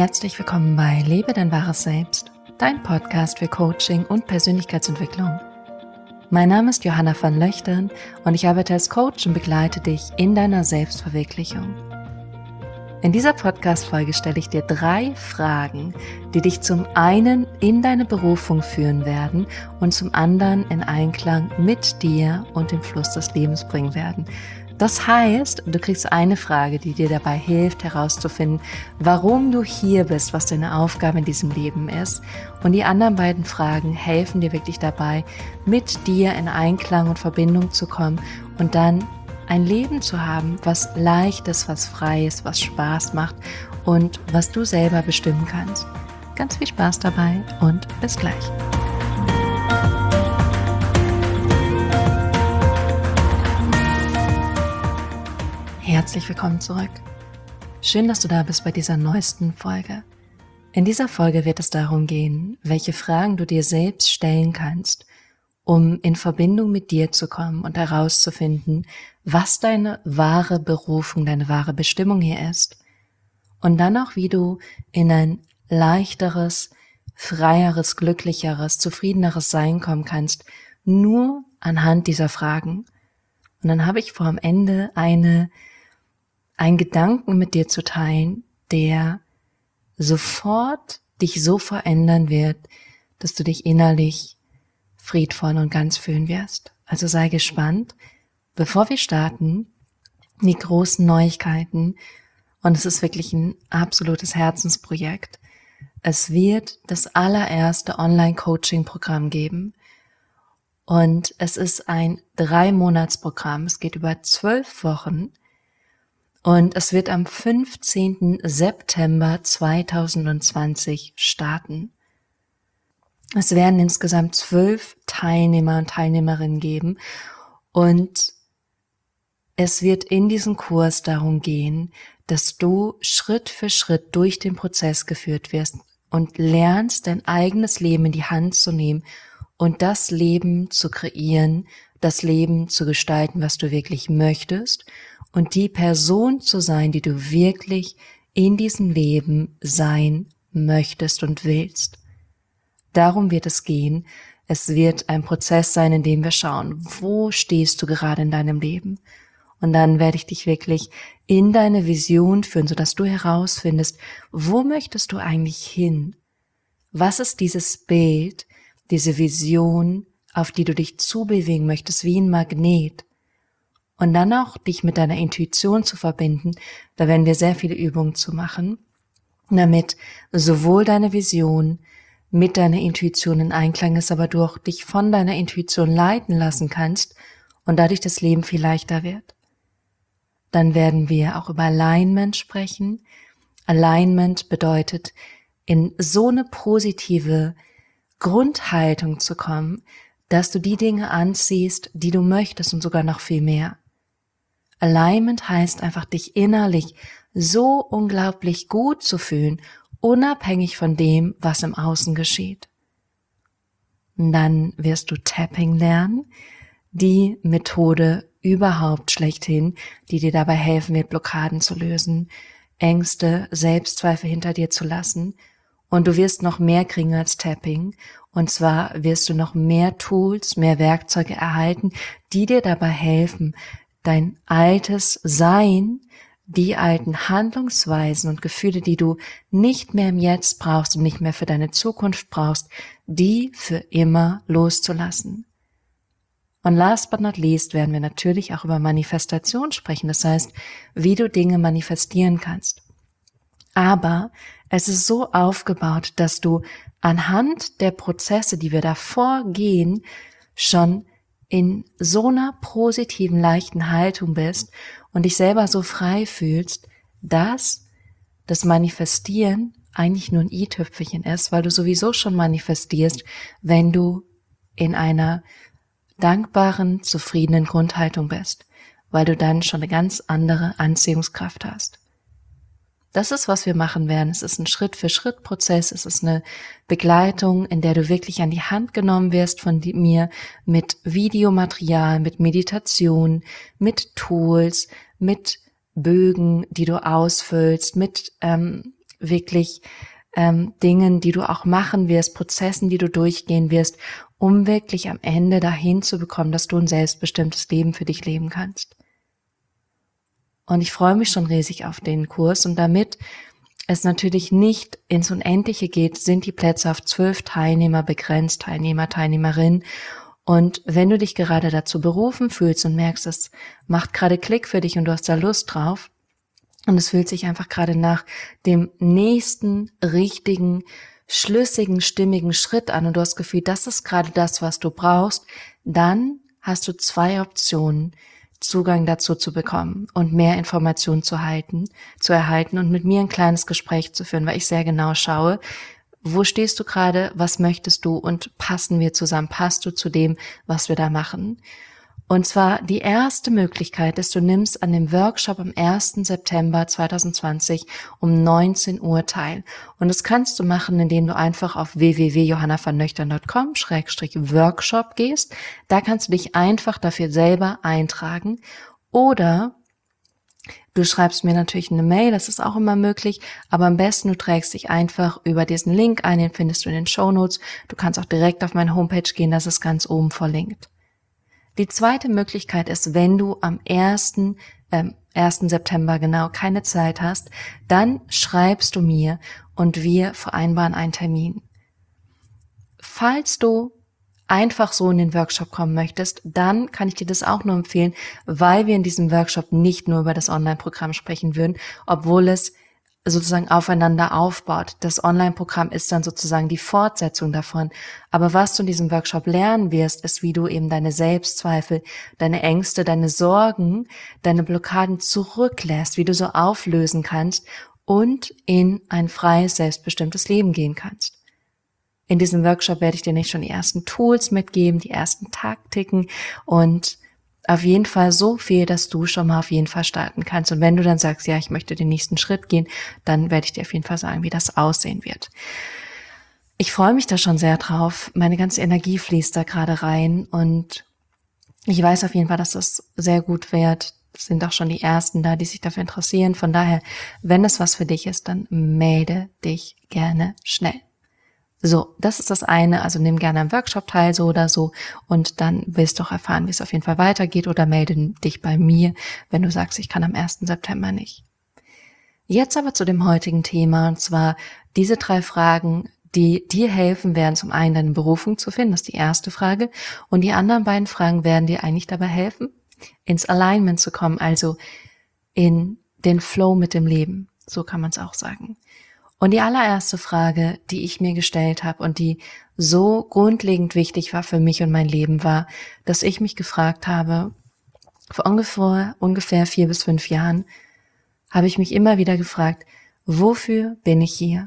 Herzlich willkommen bei Lebe dein wahres Selbst, dein Podcast für Coaching und Persönlichkeitsentwicklung. Mein Name ist Johanna van Löchtern und ich arbeite als Coach und begleite dich in deiner Selbstverwirklichung. In dieser Podcast-Folge stelle ich dir 3 Fragen, die dich zum einen in deine Berufung führen werden und zum anderen in Einklang mit dir und dem Fluss des Lebens bringen werden. Das heißt, du kriegst eine Frage, die dir dabei hilft, herauszufinden, warum du hier bist, was deine Aufgabe in diesem Leben ist. Und die anderen beiden Fragen helfen dir wirklich dabei, mit dir in Einklang und Verbindung zu kommen und dann ein Leben zu haben, was leicht ist, was frei ist, was Spaß macht und was du selber bestimmen kannst. Ganz viel Spaß dabei und bis gleich. Herzlich willkommen zurück. Schön, dass du da bist bei dieser neuesten Folge. In dieser Folge wird es darum gehen, welche Fragen du dir selbst stellen kannst, um in Verbindung mit dir zu kommen und herauszufinden, was deine wahre Berufung, deine wahre Bestimmung hier ist. Und dann auch, wie du in ein leichteres, freieres, glücklicheres, zufriedeneres Sein kommen kannst, nur anhand dieser Fragen. Und dann habe ich vor am Ende einen Gedanken mit dir zu teilen, der sofort dich so verändern wird, dass du dich innerlich friedvoll und ganz fühlen wirst. Also sei gespannt. Bevor wir starten, die großen Neuigkeiten, und es ist wirklich ein absolutes Herzensprojekt. Es wird das allererste Online-Coaching-Programm geben. Und es ist ein 3-Monats-Programm. Es geht über 12 Wochen. Und es wird am 15. September 2020 starten. Es werden insgesamt 12 Teilnehmer und Teilnehmerinnen geben. Und es wird in diesem Kurs darum gehen, dass du Schritt für Schritt durch den Prozess geführt wirst und lernst, dein eigenes Leben in die Hand zu nehmen und das Leben zu kreieren, das Leben zu gestalten, was du wirklich möchtest und die Person zu sein, die du wirklich in diesem Leben sein möchtest und willst. Darum wird es gehen. Es wird ein Prozess sein, in dem wir schauen, wo stehst du gerade in deinem Leben? Und dann werde ich dich wirklich in deine Vision führen, sodass du herausfindest, wo möchtest du eigentlich hin? Was ist dieses Bild, diese Vision, auf die du dich zubewegen möchtest, wie ein Magnet? Und dann auch dich mit deiner Intuition zu verbinden, da werden wir sehr viele Übungen zu machen, damit sowohl deine Vision mit deiner Intuition in Einklang ist, aber du auch dich von deiner Intuition leiten lassen kannst und dadurch das Leben viel leichter wird. Dann werden wir auch über Alignment sprechen. Alignment bedeutet, in so eine positive Grundhaltung zu kommen, dass du die Dinge anziehst, die du möchtest und sogar noch viel mehr. Alignment heißt einfach, dich innerlich so unglaublich gut zu fühlen, unabhängig von dem, was im Außen geschieht. Und dann wirst du Tapping lernen, die Methode überhaupt schlechthin, die dir dabei helfen wird, Blockaden zu lösen, Ängste, Selbstzweifel hinter dir zu lassen. Und du wirst noch mehr kriegen als Tapping. Und zwar wirst du noch mehr Tools, mehr Werkzeuge erhalten, die dir dabei helfen, dein altes Sein, die alten Handlungsweisen und Gefühle, die du nicht mehr im Jetzt brauchst und nicht mehr für deine Zukunft brauchst, die für immer loszulassen. Und last but not least werden wir natürlich auch über Manifestation sprechen, das heißt, wie du Dinge manifestieren kannst. Aber es ist so aufgebaut, dass du anhand der Prozesse, die wir davor gehen, schon in so einer positiven, leichten Haltung bist und dich selber so frei fühlst, dass das Manifestieren eigentlich nur ein i-Tüpfelchen ist, weil du sowieso schon manifestierst, wenn du in einer dankbaren, zufriedenen Grundhaltung bist, weil du dann schon eine ganz andere Anziehungskraft hast. Das ist, was wir machen werden. Es ist ein Schritt-für-Schritt-Prozess. Es ist eine Begleitung, in der du wirklich an die Hand genommen wirst von mir mit Videomaterial, mit Meditation, mit Tools, mit Bögen, die du ausfüllst, mit wirklich Dingen, die du auch machen wirst, Prozessen, die du durchgehen wirst, um wirklich am Ende dahin zu bekommen, dass du ein selbstbestimmtes Leben für dich leben kannst. Und ich freue mich schon riesig auf den Kurs, und damit es natürlich nicht ins Unendliche geht, sind die Plätze auf 12 Teilnehmer begrenzt, Teilnehmer, Teilnehmerinnen. Und wenn du dich gerade dazu berufen fühlst und merkst, es macht gerade Klick für dich und du hast da Lust drauf und es fühlt sich einfach gerade nach dem nächsten richtigen, schlüssigen, stimmigen Schritt an und du hast das Gefühl, das ist gerade das, was du brauchst, dann hast du 2 Optionen, Zugang dazu zu bekommen und mehr Informationen zu erhalten und mit mir ein kleines Gespräch zu führen, weil ich sehr genau schaue, wo stehst du gerade, was möchtest du und passen wir zusammen, passt du zu dem, was wir da machen. Und zwar die erste Möglichkeit ist, du nimmst an dem Workshop am 1. September 2020 um 19 Uhr teil. Und das kannst du machen, indem du einfach auf www.johannavernöchtern.com/workshop gehst. Da kannst du dich einfach dafür selber eintragen. Oder du schreibst mir natürlich eine Mail, das ist auch immer möglich, aber am besten du trägst dich einfach über diesen Link ein, den findest du in den Shownotes. Du kannst auch direkt auf meine Homepage gehen, das ist ganz oben verlinkt. Die zweite Möglichkeit ist, wenn du am 1. September genau keine Zeit hast, dann schreibst du mir und wir vereinbaren einen Termin. Falls du einfach so in den Workshop kommen möchtest, dann kann ich dir das auch nur empfehlen, weil wir in diesem Workshop nicht nur über das Online-Programm sprechen würden, obwohl es sozusagen aufeinander aufbaut. Das Online-Programm ist dann sozusagen die Fortsetzung davon. Aber was du in diesem Workshop lernen wirst, ist, wie du eben deine Selbstzweifel, deine Ängste, deine Sorgen, deine Blockaden zurücklässt, wie du so auflösen kannst und in ein freies, selbstbestimmtes Leben gehen kannst. In diesem Workshop werde ich dir nicht schon die ersten Tools mitgeben, die ersten Taktiken und auf jeden Fall so viel, dass du schon mal auf jeden Fall starten kannst. Und wenn du dann sagst, ja, ich möchte den nächsten Schritt gehen, dann werde ich dir auf jeden Fall sagen, wie das aussehen wird. Ich freue mich da schon sehr drauf. Meine ganze Energie fließt da gerade rein und ich weiß auf jeden Fall, dass das sehr gut wird. Es sind auch schon die Ersten da, die sich dafür interessieren. Von daher, wenn das was für dich ist, dann melde dich gerne schnell. So, das ist das eine, also nimm gerne am Workshop teil, so oder so, und dann willst du auch erfahren, wie es auf jeden Fall weitergeht, oder melde dich bei mir, wenn du sagst, ich kann am 1. September nicht. Jetzt aber zu dem heutigen Thema, und zwar diese 3 Fragen, die dir helfen werden, zum einen deine Berufung zu finden, das ist die erste Frage, und die anderen beiden Fragen werden dir eigentlich dabei helfen, ins Alignment zu kommen, also in den Flow mit dem Leben, so kann man es auch sagen. Und die allererste Frage, die ich mir gestellt habe und die so grundlegend wichtig war für mich und mein Leben, war, dass ich mich gefragt habe, vor ungefähr 4 bis 5 Jahren, habe ich mich immer wieder gefragt, wofür bin ich hier?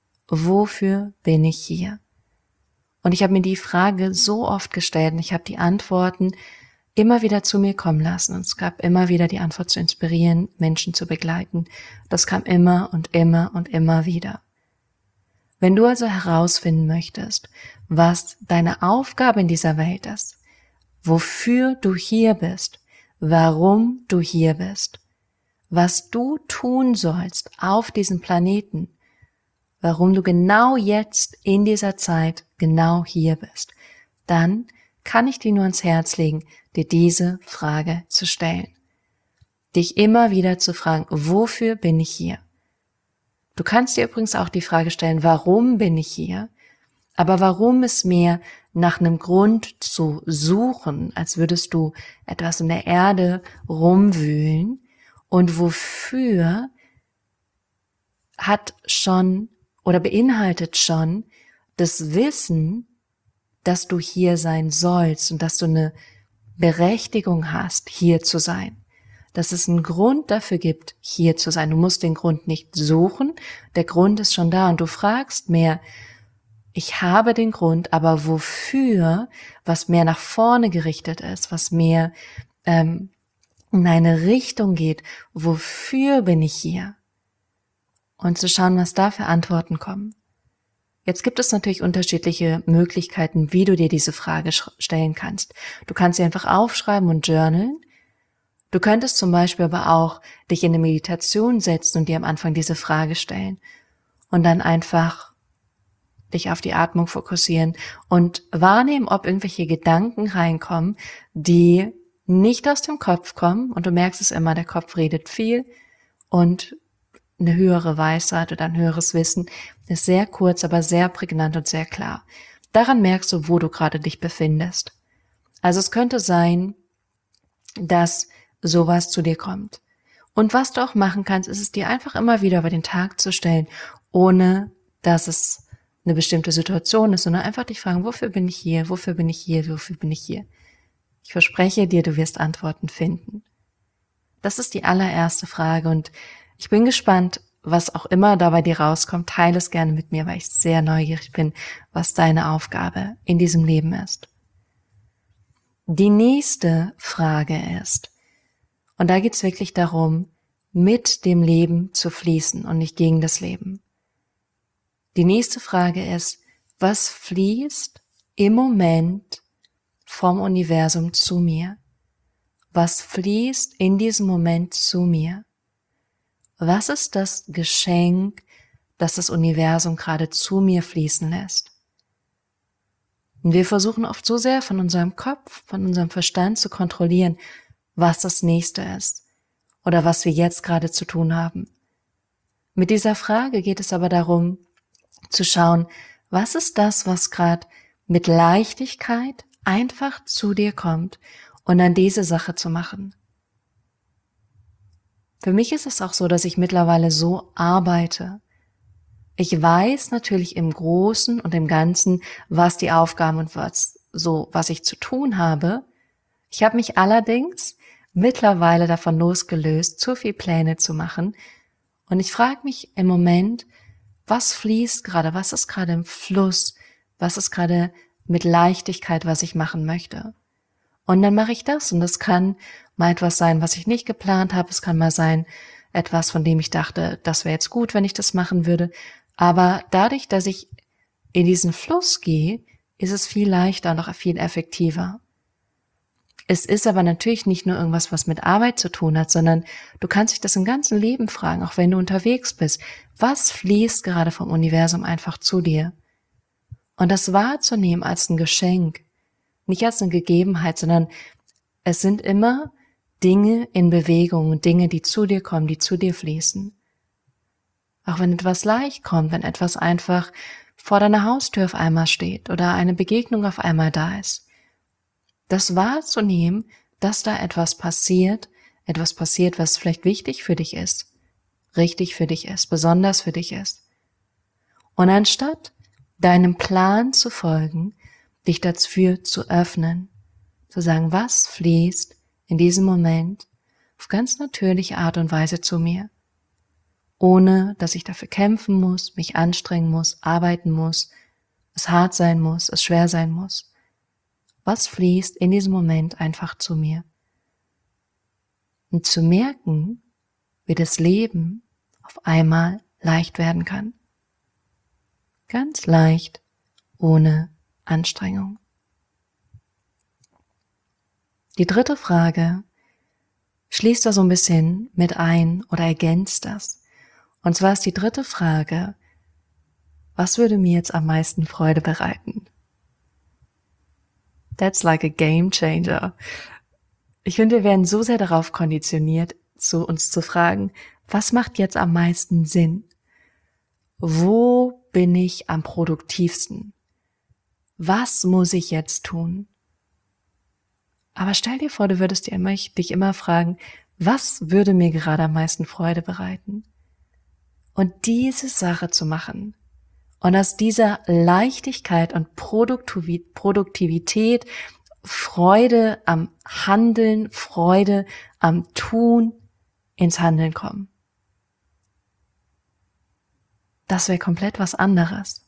Wofür bin ich hier? Und ich habe mir die Frage so oft gestellt und ich habe die Antworten immer wieder zu mir kommen lassen. Und es gab immer wieder die Antwort zu inspirieren, Menschen zu begleiten. Das kam immer und immer und immer wieder. Wenn du also herausfinden möchtest, was deine Aufgabe in dieser Welt ist, wofür du hier bist, warum du hier bist, was du tun sollst auf diesem Planeten, warum du genau jetzt in dieser Zeit genau hier bist, dann kann ich dir nur ans Herz legen, dir diese Frage zu stellen. Dich immer wieder zu fragen, wofür bin ich hier? Du kannst dir übrigens auch die Frage stellen, warum bin ich hier? Aber warum ist mehr nach einem Grund zu suchen, als würdest du etwas in der Erde rumwühlen, und wofür hat schon oder beinhaltet schon das Wissen, dass du hier sein sollst und dass du eine Berechtigung hast, hier zu sein. Dass es einen Grund dafür gibt, hier zu sein. Du musst den Grund nicht suchen, der Grund ist schon da und du fragst mehr, ich habe den Grund, aber wofür, was mehr nach vorne gerichtet ist, was mehr in eine Richtung geht, wofür bin ich hier? Und zu schauen, was da für Antworten kommen. Jetzt gibt es natürlich unterschiedliche Möglichkeiten, wie du dir diese Frage stellen kannst. Du kannst sie einfach aufschreiben und journalen. Du könntest zum Beispiel aber auch dich in eine Meditation setzen und dir am Anfang diese Frage stellen. und dann einfach dich auf die Atmung fokussieren und wahrnehmen, ob irgendwelche Gedanken reinkommen, die nicht aus dem Kopf kommen, und du merkst es immer, der Kopf redet viel und eine höhere Weisheit oder ein höheres Wissen ist sehr kurz, aber sehr prägnant und sehr klar. Daran merkst du, wo du gerade dich befindest. Also es könnte sein, dass sowas zu dir kommt. Und was du auch machen kannst, ist es dir einfach immer wieder über den Tag zu stellen, ohne dass es eine bestimmte Situation ist, sondern einfach dich fragen, wofür bin ich hier, wofür bin ich hier, wofür bin ich hier? Ich verspreche dir, du wirst Antworten finden. Das ist die allererste Frage und ich bin gespannt, was auch immer da bei dir rauskommt. Teile es gerne mit mir, weil ich sehr neugierig bin, was deine Aufgabe in diesem Leben ist. Die nächste Frage ist, und da geht es wirklich darum, mit dem Leben zu fließen und nicht gegen das Leben. Die nächste Frage ist, was fließt im Moment vom Universum zu mir? Was fließt in diesem Moment zu mir? Was ist das Geschenk, das das Universum gerade zu mir fließen lässt? Und wir versuchen oft so sehr von unserem Kopf, von unserem Verstand zu kontrollieren, was das Nächste ist oder was wir jetzt gerade zu tun haben. Mit dieser Frage geht es aber darum, zu schauen, was ist das, was gerade mit Leichtigkeit einfach zu dir kommt und an diese Sache zu machen. Für mich ist es auch so, dass ich mittlerweile so arbeite. Ich weiß natürlich im Großen und im Ganzen, was die Aufgaben und was ich zu tun habe. Ich habe mich allerdings mittlerweile davon losgelöst, zu viel Pläne zu machen. Und ich frage mich im Moment, was fließt gerade, was ist gerade im Fluss, was ist gerade mit Leichtigkeit, was ich machen möchte. Und dann mache ich das und das kann mal etwas sein, was ich nicht geplant habe. Es kann mal sein, etwas, von dem ich dachte, das wäre jetzt gut, wenn ich das machen würde. Aber dadurch, dass ich in diesen Fluss gehe, ist es viel leichter und auch viel effektiver. Es ist aber natürlich nicht nur irgendwas, was mit Arbeit zu tun hat, sondern du kannst dich das im ganzen Leben fragen, auch wenn du unterwegs bist. Was fließt gerade vom Universum einfach zu dir? Und das wahrzunehmen als ein Geschenk, nicht als eine Gegebenheit, sondern es sind immer Dinge in Bewegung, Dinge, die zu dir kommen, die zu dir fließen. Auch wenn etwas leicht kommt, wenn etwas einfach vor deiner Haustür auf einmal steht oder eine Begegnung auf einmal da ist. Das wahrzunehmen, dass da etwas passiert, was vielleicht wichtig für dich ist, richtig für dich ist, besonders für dich ist. Und anstatt deinem Plan zu folgen, dich dafür zu öffnen, zu sagen, was fließt in diesem Moment auf ganz natürliche Art und Weise zu mir, ohne dass ich dafür kämpfen muss, mich anstrengen muss, arbeiten muss, es hart sein muss, es schwer sein muss. Was fließt in diesem Moment einfach zu mir? Und zu merken, wie das Leben auf einmal leicht werden kann. Ganz leicht, ohne Anstrengung. Die dritte Frage schließt da so ein bisschen mit ein oder ergänzt das. Und zwar ist die dritte Frage, was würde mir jetzt am meisten Freude bereiten? That's like a game changer. Ich finde, wir werden so sehr darauf konditioniert, uns zu fragen, was macht jetzt am meisten Sinn? Wo bin ich am produktivsten? Was muss ich jetzt tun? Aber stell dir vor, du würdest dich immer fragen, was würde mir gerade am meisten Freude bereiten? Und diese Sache zu machen und aus dieser Leichtigkeit und Produktivität, Freude am Handeln, Freude am Tun, ins Handeln kommen. Das wäre komplett was anderes.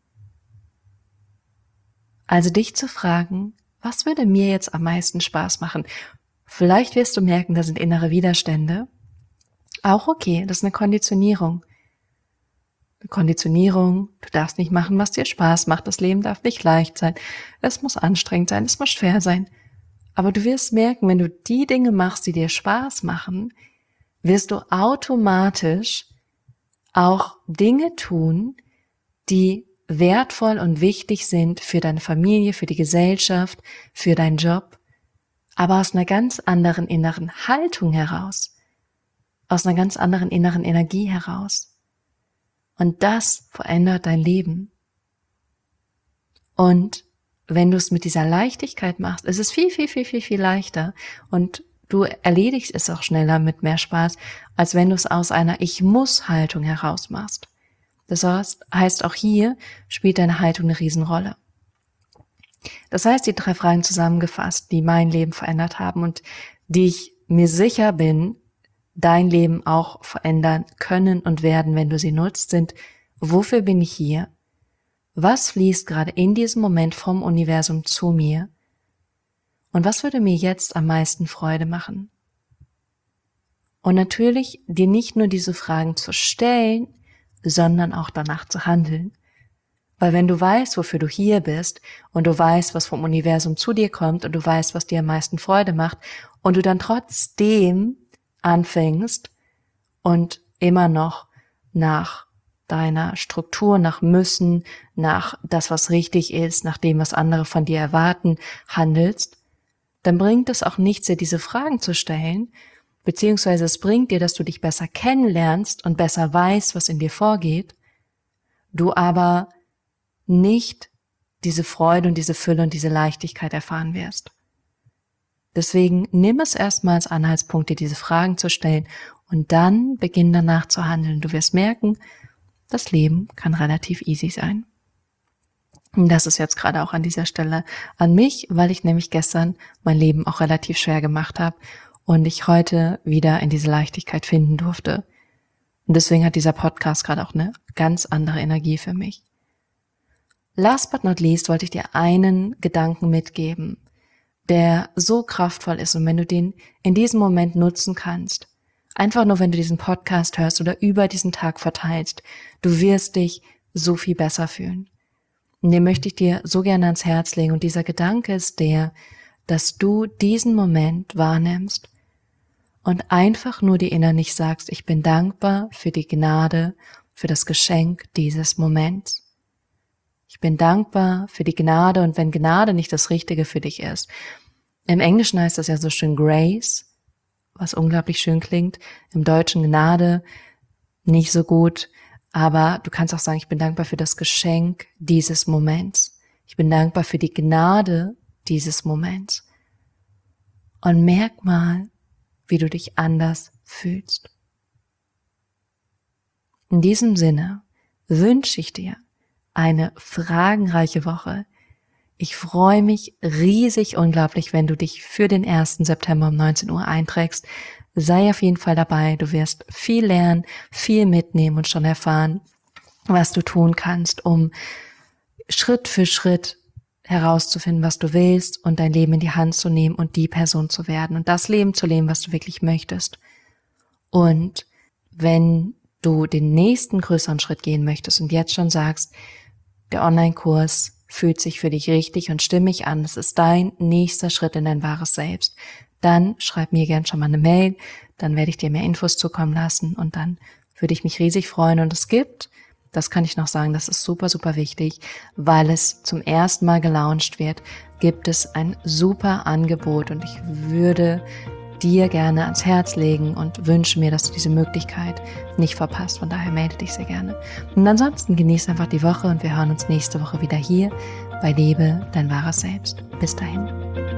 Also dich zu fragen, was würde mir jetzt am meisten Spaß machen? Vielleicht wirst du merken, da sind innere Widerstände. Auch okay, das ist eine Konditionierung. Eine Konditionierung, du darfst nicht machen, was dir Spaß macht. Das Leben darf nicht leicht sein. Es muss anstrengend sein, es muss schwer sein. Aber du wirst merken, wenn du die Dinge machst, die dir Spaß machen, wirst du automatisch auch Dinge tun, die wertvoll und wichtig sind für deine Familie, für die Gesellschaft, für deinen Job, aber aus einer ganz anderen inneren Haltung heraus, aus einer ganz anderen inneren Energie heraus. Und das verändert dein Leben. Und wenn du es mit dieser Leichtigkeit machst, ist es viel, viel, viel, viel, viel leichter und du erledigst es auch schneller mit mehr Spaß, als wenn du es aus einer Ich-muss-Haltung heraus machst. Das heißt, auch hier spielt deine Haltung eine Riesenrolle. Das heißt, die 3 Fragen zusammengefasst, die mein Leben verändert haben und die ich mir sicher bin, dein Leben auch verändern können und werden, wenn du sie nutzt, sind: Wofür bin ich hier? Was fließt gerade in diesem Moment vom Universum zu mir? Und was würde mir jetzt am meisten Freude machen? Und natürlich dir nicht nur diese Fragen zu stellen, sondern auch danach zu handeln. Weil wenn du weißt, wofür du hier bist und du weißt, was vom Universum zu dir kommt und du weißt, was dir am meisten Freude macht und du dann trotzdem anfängst und immer noch nach deiner Struktur, nach Müssen, nach das, was richtig ist, nach dem, was andere von dir erwarten, handelst, dann bringt es auch nichts, dir diese Fragen zu stellen, beziehungsweise es bringt dir, dass du dich besser kennenlernst und besser weißt, was in dir vorgeht, du aber nicht diese Freude und diese Fülle und diese Leichtigkeit erfahren wirst. Deswegen nimm es erstmal als Anhaltspunkt, dir diese Fragen zu stellen und dann beginn danach zu handeln. Du wirst merken, das Leben kann relativ easy sein. Und das ist jetzt gerade auch an dieser Stelle an mich, weil ich nämlich gestern mein Leben auch relativ schwer gemacht habe und ich heute wieder in diese Leichtigkeit finden durfte. Und deswegen hat dieser Podcast gerade auch eine ganz andere Energie für mich. Last but not least wollte ich dir einen Gedanken mitgeben, der so kraftvoll ist und wenn du den in diesem Moment nutzen kannst, einfach nur wenn du diesen Podcast hörst oder über diesen Tag verteilst, du wirst dich so viel besser fühlen. Und den möchte ich dir so gerne ans Herz legen und dieser Gedanke ist der, dass du diesen Moment wahrnimmst und einfach nur dir innerlich sagst, ich bin dankbar für die Gnade, für das Geschenk dieses Moments. Ich bin dankbar für die Gnade und wenn Gnade nicht das Richtige für dich ist, im Englischen heißt das ja so schön Grace, was unglaublich schön klingt, im Deutschen Gnade nicht so gut, aber du kannst auch sagen, ich bin dankbar für das Geschenk dieses Moments. Ich bin dankbar für die Gnade dieses Moments. Und merk mal, wie du dich anders fühlst. In diesem Sinne wünsche ich dir eine fragenreiche Woche. Ich freue mich riesig unglaublich, wenn du dich für den 1. September um 19 Uhr einträgst. Sei auf jeden Fall dabei. Du wirst viel lernen, viel mitnehmen und schon erfahren, was du tun kannst, um Schritt für Schritt herauszufinden, was du willst und dein Leben in die Hand zu nehmen und die Person zu werden und das Leben zu leben, was du wirklich möchtest. Und wenn du den nächsten größeren Schritt gehen möchtest und jetzt schon sagst, der Online-Kurs fühlt sich für dich richtig und stimmig an, es ist dein nächster Schritt in dein wahres Selbst, dann schreib mir gern schon mal eine Mail, dann werde ich dir mehr Infos zukommen lassen und dann würde ich mich riesig freuen. Und es gibt, das kann ich noch sagen, das ist super, super wichtig, weil es zum ersten Mal gelauncht wird, gibt es ein super Angebot und ich würde dir gerne ans Herz legen und wünsche mir, dass du diese Möglichkeit nicht verpasst. Von daher melde dich sehr gerne. Und ansonsten genieß einfach die Woche und wir hören uns nächste Woche wieder hier bei Lebe dein wahres Selbst. Bis dahin.